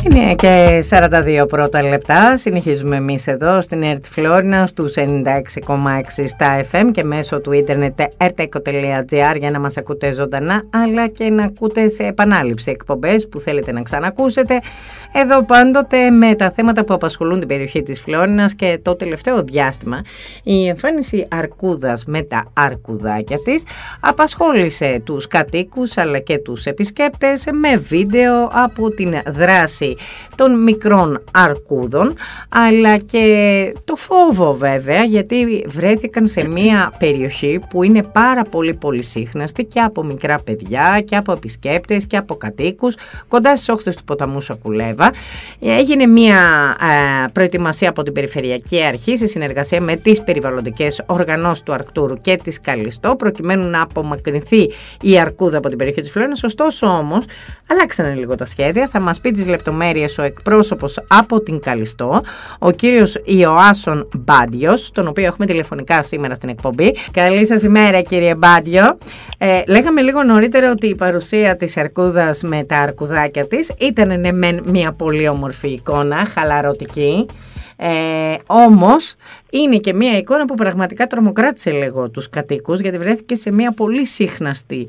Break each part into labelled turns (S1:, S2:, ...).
S1: Είναι και 42 πρώτα λεπτά. Συνεχίζουμε εμείς εδώ στην ΕΡΤ Φλόρινα στους 96,6 στα FM και μέσω του ίντερνετ erteco.gr για να μας ακούτε ζωντανά, αλλά και να ακούτε σε επανάληψη εκπομπές που θέλετε να ξανακούσετε. Εδώ πάντοτε με τα θέματα που απασχολούν την περιοχή της Φλόρινας και το τελευταίο διάστημα η εμφάνιση αρκούδας με τα αρκουδάκια της απασχόλησε τους κατοίκους αλλά και τους επισκέπτες με βίντεο από την δράση των μικρών αρκούδων, αλλά και το φόβο βέβαια, γιατί βρέθηκαν σε μια περιοχή που είναι πάρα πολύ πολυσύχναστη και από μικρά παιδιά και από επισκέπτες και από κατοίκους κοντά στις όχθες του ποταμού Σακουλέβα. Έγινε μια προετοιμασία από την Περιφερειακή Αρχή σε συνεργασία με τις περιβαλλοντικές οργανώσεις του Αρκτούρου και της Καλιστό, προκειμένου να απομακρυνθεί η αρκούδα από την περιοχή της Φλόρινας. Ωστόσο όμως αλλάξανε λίγο τα σχέδια. Θα μας πει τις λεπτομέρειες ο εκπρόσωπος από την Καλιστό, ο κύριος Ιωάσον Μπάντιος, τον οποίο έχουμε τηλεφωνικά σήμερα στην εκπομπή. Καλή σας ημέρα, κύριε Μπάντιο. Λέγαμε λίγο νωρίτερα ότι η παρουσία της αρκούδας με τα αρκουδάκια της ήταν μια πολύ όμορφη εικόνα, χαλαρωτική. Όμως είναι και μια εικόνα που πραγματικά τρομοκράτησε λίγο τους κατοίκους, γιατί βρέθηκε σε μια πολύ σύχναστη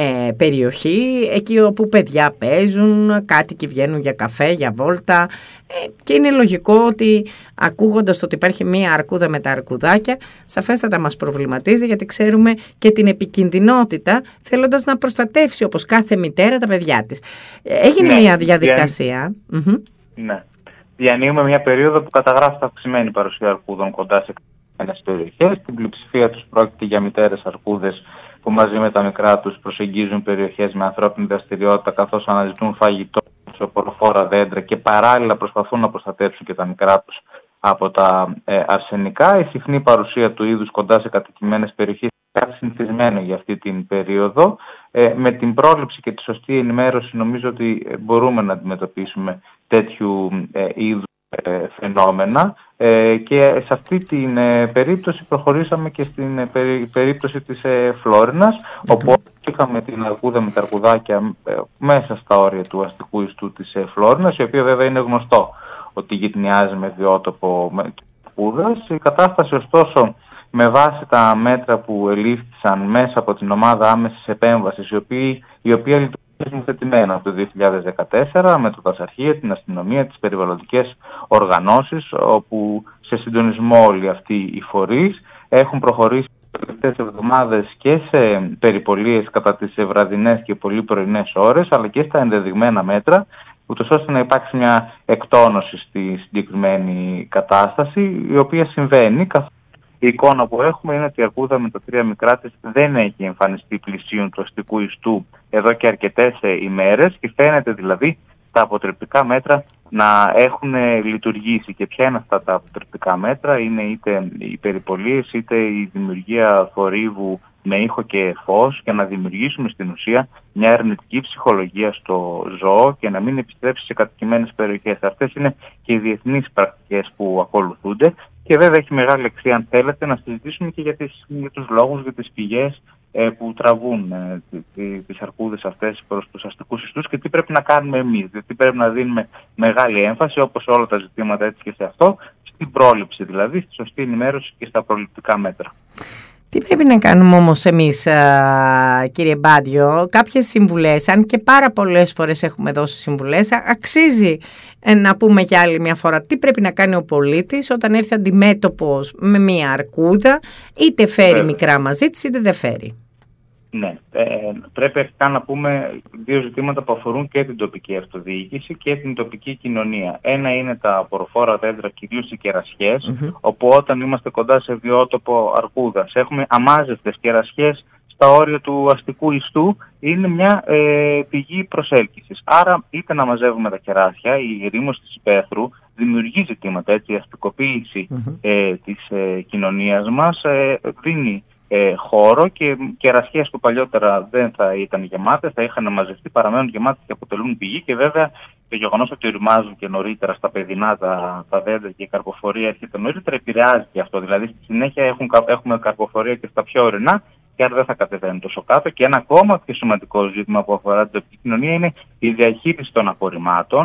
S1: περιοχή, εκεί όπου παιδιά παίζουν, κάτοικοι βγαίνουν για καφέ, για βόλτα, και είναι λογικό ότι ακούγοντας το ότι υπάρχει μια αρκούδα με τα αρκουδάκια, σαφέστατα μας προβληματίζει, γιατί ξέρουμε και την επικινδυνότητα, θέλοντας να προστατεύσει όπως κάθε μητέρα τα παιδιά της. Έγινε μια διαδικασία.
S2: Ναι. Διανύουμε μια περίοδο που καταγράφεται αυξημένη παρουσία αρκούδων κοντά σε κάποιες περιοχές. Στην πλειοψηφία τους πρόκειται για μητέρες αρκούδες που μαζί με τα μικρά τους προσεγγίζουν περιοχές με ανθρώπινη δραστηριότητα, καθώς αναζητούν φαγητό σε οποροφόρα δέντρα και παράλληλα προσπαθούν να προστατεύσουν και τα μικρά τους από τα αρσενικά. Η συχνή παρουσία του είδους κοντά σε κατοικημένες περιοχές είναι κάτι συνηθισμένο για αυτή την περίοδο. Με την πρόληψη και τη σωστή ενημέρωση νομίζω ότι μπορούμε να αντιμετωπίσουμε τέτοιου είδους φαινόμενα, και σε αυτή την περίπτωση προχωρήσαμε και στην περίπτωση της Φλόρινας, όπου είχαμε την αρκούδα με τα αρκουδάκια μέσα στα όρια του αστικού ιστού της Φλόρινας, η οποία βέβαια είναι γνωστό ότι γειτονιάζει με βιότοπο με αρκούδας. Η κατάσταση ωστόσο, με βάση τα μέτρα που ελήφθησαν μέσα από την ομάδα άμεσης επέμβασης, η οποία λειτουργεί νομοθετημένα από το 2014 με το Δασαρχείο, την αστυνομία, τις περιβαλλοντικές οργανώσεις, όπου σε συντονισμό όλοι αυτοί οι φορείς έχουν προχωρήσει τις τελευταίες εβδομάδες και σε περιπολίες κατά τις βραδινές και πολύ πρωινές ώρες, αλλά και στα ενδεδειγμένα μέτρα, ούτως ώστε να υπάρξει μια εκτόνωση στη συγκεκριμένη κατάσταση, η οποία συμβαίνει. Η εικόνα που έχουμε είναι ότι η αρκούδα με τα τρία μικρά της δεν έχει εμφανιστεί πλησίον του αστικού ιστού εδώ και αρκετές ημέρες, και φαίνεται δηλαδή τα αποτρεπτικά μέτρα να έχουν λειτουργήσει. Και ποια είναι αυτά τα αποτρεπτικά μέτρα? Είναι είτε οι περιπολίες είτε η δημιουργία θορύβου με ήχο και φως, για να δημιουργήσουμε στην ουσία μια αρνητική ψυχολογία στο ζώο και να μην επιστρέψει σε κατοικημένες περιοχές. Αυτές είναι και οι διεθνείς πρακτικές που ακολουθούνται, και βέβαια έχει μεγάλη αξία, αν θέλετε, να συζητήσουμε και για τους λόγους, για τις πηγές που τραβούν τις αρκούδες αυτές προς τους αστικούς ιστούς και τι πρέπει να κάνουμε εμείς. Γιατί πρέπει να δίνουμε μεγάλη έμφαση, όπως όλα τα ζητήματα έτσι και σε αυτό, στην πρόληψη, δηλαδή στη σωστή ενημέρωση και στα προληπτικά μέτρα.
S1: Τι πρέπει να κάνουμε όμως εμείς, κύριε Μπάντιο? Κάποιες συμβουλές, αν και πάρα πολλές φορές έχουμε δώσει συμβουλές, αξίζει να πούμε για άλλη μια φορά τι πρέπει να κάνει ο πολίτης όταν έρθει αντιμέτωπος με μια αρκούδα, είτε φέρει μικρά μαζί της είτε δεν φέρει.
S2: Ναι, πρέπει αρχικά να πούμε δύο ζητήματα που αφορούν και την τοπική αυτοδιοίκηση και την τοπική κοινωνία. Ένα είναι τα απορροφόρα δέντρα, κυρίως οι κερασιές, όπου όταν είμαστε κοντά σε βιότοπο αρκούδας έχουμε αμάζευτες κερασιές στα όρια του αστικού ιστού, είναι μια πηγή προσέλκυσης. Άρα είτε να μαζεύουμε τα κεράσια, η ερήμωση της υπαίθρου δημιουργεί ζητήματα, έτσι, η αστικοποίηση της κοινωνίας μας δίνει χώρο, και κερασιές που παλιότερα δεν θα ήταν γεμάτες, θα είχαν μαζευτεί, παραμένουν γεμάτες και αποτελούν πηγή. Και βέβαια το γεγονός ότι οριμάζουν και νωρίτερα στα παιδινά τα δέντρα και η καρποφορία έρχεται νωρίτερα επηρεάζει και αυτό. Δηλαδή στη συνέχεια έχουμε καρποφορία και στα πιο ορεινά, και άρα δεν θα κατεβαίνουν τόσο κάτω. Και ένα ακόμα πιο σημαντικό ζήτημα που αφορά την τοπική κοινωνία είναι η διαχείριση των απορριμμάτων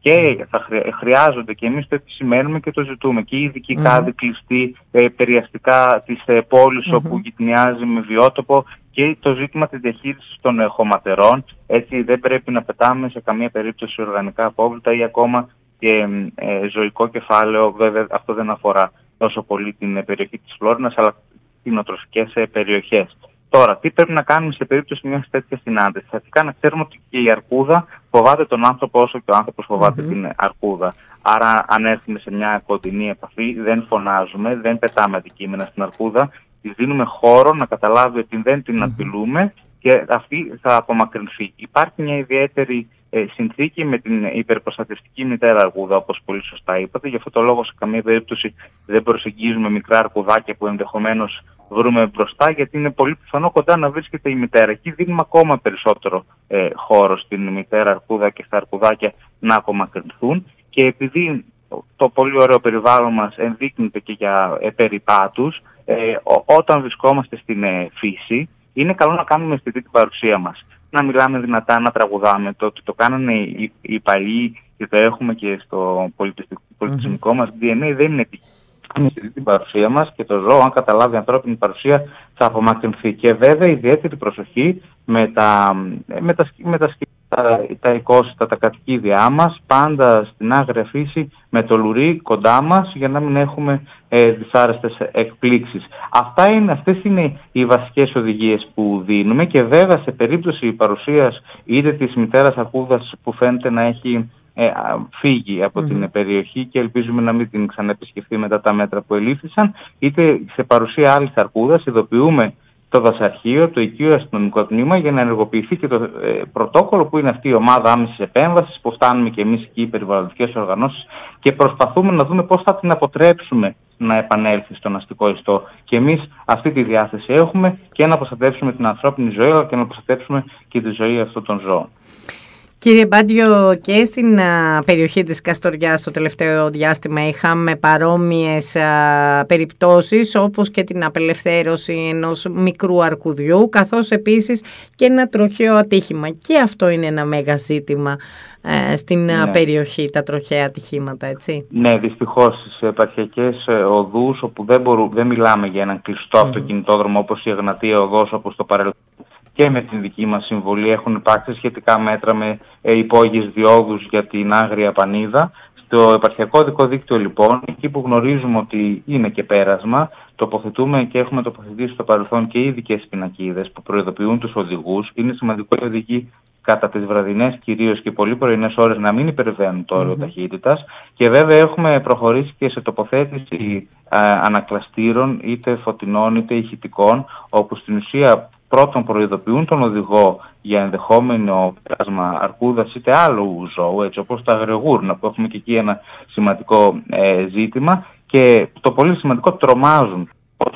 S2: Και χρειάζονται, και εμείς το επισημαίνουμε και το ζητούμε, και οι ειδικοί κάδοι κλειστοί περιαστικά της πόλης όπου γυτνιάζει με βιότοπο, και το ζήτημα της διαχείρισης των χωματερών. Έτσι δεν πρέπει να πετάμε σε καμία περίπτωση οργανικά απόβλητα ή ακόμα και ζωικό κεφάλαιο. Βέβαια αυτό δεν αφορά τόσο πολύ την περιοχή της Φλόρινας, αλλά κτηνοτροφικές περιοχές. Τώρα, τι πρέπει να κάνουμε σε περίπτωση μιας τέτοιας συνάντησης? Αρχικά να ξέρουμε ότι και η αρκούδα φοβάται τον άνθρωπο όσο και ο άνθρωπος φοβάται την αρκούδα. Άρα, αν έρθουμε σε μια κοντινή επαφή, δεν φωνάζουμε, δεν πετάμε αντικείμενα στην αρκούδα, της δίνουμε χώρο να καταλάβει ότι δεν την απειλούμε και αυτή θα απομακρυνθεί. Υπάρχει μια ιδιαίτερη συνθήκη με την υπερπροστατευτική μητέρα αρκούδα, όπως πολύ σωστά είπατε. Γι' αυτό το λόγο σε καμία περίπτωση δεν προσεγγίζουμε μικρά αρκουδάκια που ενδεχομένως βρούμε μπροστά, γιατί είναι πολύ πιθανό κοντά να βρίσκεται η μητέρα. Εκεί δίνουμε ακόμα περισσότερο χώρο στην μητέρα αρκούδα και στα αρκουδάκια να απομακρυνθούν. Και επειδή το πολύ ωραίο περιβάλλον μας ενδείκνυται και για περιπάτους, όταν βρισκόμαστε στην φύση, είναι καλό να κάνουμε αισθητή την παρουσία μας. Να μιλάμε δυνατά, να τραγουδάμε. Το ότι το κάνανε οι παλιοί και το έχουμε και στο πολιτισμικό μας DNA δεν είναι τυχαίο. Είναι αισθητή την παρουσία μας και το ζώο, αν καταλάβει ανθρώπινη παρουσία, θα απομακρυνθεί. Και βέβαια ιδιαίτερη προσοχή με τα οικόσιτα, τα κατοικίδια μας, πάντα στην άγρια φύση, με το λουρί κοντά μας, για να μην έχουμε δυσάρεστες εκπλήξεις. Αυτές είναι οι βασικές οδηγίες που δίνουμε, και βέβαια σε περίπτωση παρουσίας είτε της μητέρας αρκούδας που φαίνεται να έχει φύγει από την περιοχή και ελπίζουμε να μην την ξαναεπισκεφθεί μετά τα μέτρα που ελήφθησαν, είτε σε παρουσία άλλης αρκούδας, ειδοποιούμε το δασαρχείο, το οικείο αστυνομικό τμήμα, για να ενεργοποιηθεί και το πρωτόκολλο που είναι αυτή η ομάδα άμεσης επέμβασης, που φτάνουμε και εμείς εκεί οι περιβαλλοντικές οργανώσεις και προσπαθούμε να δούμε πώς θα την αποτρέψουμε να επανέλθει στον αστικό ιστό. Και εμείς αυτή τη διάθεση έχουμε, και να προστατεύσουμε την ανθρώπινη ζωή, αλλά και να προστατεύσουμε και τη ζωή αυτών των ζώων.
S1: Κύριε Μπάντιο, και στην περιοχή της Καστοριάς το τελευταίο διάστημα είχαμε παρόμοιες περιπτώσεις, όπως και την απελευθέρωση ενός μικρού αρκουδιού, καθώς επίσης και ένα τροχαίο ατύχημα. Και αυτό είναι ένα μέγα ζήτημα στην περιοχή, τα τροχαία ατυχήματα, έτσι.
S2: Ναι, δυστυχώς στις επαρχιακές οδούς, όπου δεν μιλάμε για έναν κλειστό αυτοκινητόδρομο όπως η Εγνατία οδός, όπως το παρελθόν, και με την δική μας συμβολή έχουν υπάρξει σχετικά μέτρα με υπόγειες διόδους για την Άγρια Πανίδα. Στο επαρχιακό οδικό δίκτυο, λοιπόν, εκεί που γνωρίζουμε ότι είναι και πέρασμα, τοποθετούμε και έχουμε τοποθετήσει στο παρελθόν και ειδικές πινακίδες που προειδοποιούν τους οδηγούς. Είναι σημαντικό οι οδηγοί κατά τις βραδινές κυρίως και πολύ πρωινές ώρες να μην υπερβαίνουν το όριο ταχύτητας. Και βέβαια έχουμε προχωρήσει και σε τοποθέτηση ανακλαστήρων, είτε φωτεινών είτε ηχητικών, όπου στην ουσία πρώτον προειδοποιούν τον οδηγό για ενδεχόμενο πέρασμα αρκούδας είτε άλλου ζώου, έτσι όπως τα αγριογούρνα, που έχουμε και εκεί ένα σημαντικό ζήτημα, και το πολύ σημαντικό, τρομάζουν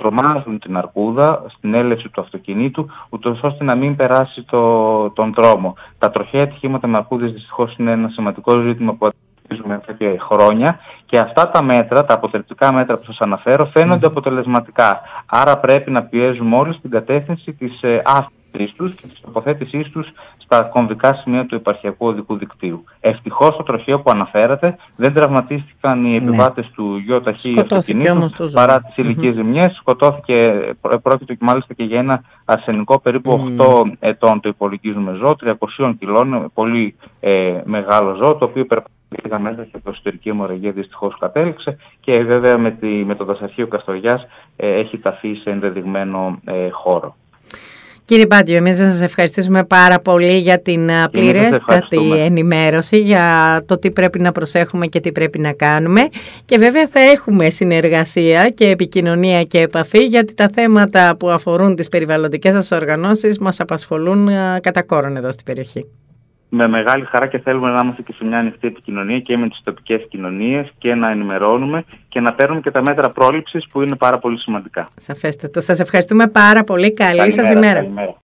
S2: την αρκούδα στην έλευση του αυτοκινήτου, ούτως ώστε να μην περάσει τον δρόμο. Τα τροχαία ατυχήματα με αρκούδες δυστυχώς είναι ένα σημαντικό ζήτημα που αντιμετωπίζουμε τέτοια χρόνια, και αυτά τα μέτρα, τα αποτρεπτικά μέτρα που σας αναφέρω, φαίνονται αποτελεσματικά. Άρα πρέπει να πιέζουμε όλοι στην κατεύθυνση της άφησης τους και της τοποθέτησής τους στα κομβικά σημεία του επαρχιακού οδικού δικτύου. Ευτυχώς στο τροχαίο που αναφέρατε δεν τραυματίστηκαν οι επιβάτες του γιοταχή αυτοκινήτου παρά τις ηλικές ζημιές. Σκοτώθηκε, πρόκειται μάλιστα και για ένα αρσενικό περίπου 8 ετών, το υπολογίζουμε, ζώο, 300 κιλών, πολύ μεγάλο ζώο, το οποίο περπατήκα μέσα και το εσωτερική αιμορραγία δυστυχώς κατέληξε, και βέβαια με το δασαρχείο Καστοριάς έχει ταφεί σε ενδεδειγμένο χώρο.
S1: Κύριε Μπάντιο, εμείς να σας ευχαριστήσουμε πάρα πολύ για την πληρέστατη ενημέρωση για το τι πρέπει να προσέχουμε και τι πρέπει να κάνουμε, και βέβαια θα έχουμε συνεργασία και επικοινωνία και επαφή, γιατί τα θέματα που αφορούν τις περιβαλλοντικές σας οργανώσεις μας απασχολούν κατά κόρον εδώ στην περιοχή.
S2: Με μεγάλη χαρά, και θέλουμε να είμαστε και σε μια ανοιχτή επικοινωνία και με τις τοπικές κοινωνίες και να ενημερώνουμε και να παίρνουμε και τα μέτρα πρόληψης που είναι πάρα πολύ σημαντικά.
S1: Σαφέστατα. Σας ευχαριστούμε πάρα πολύ. Καλή σας ημέρα.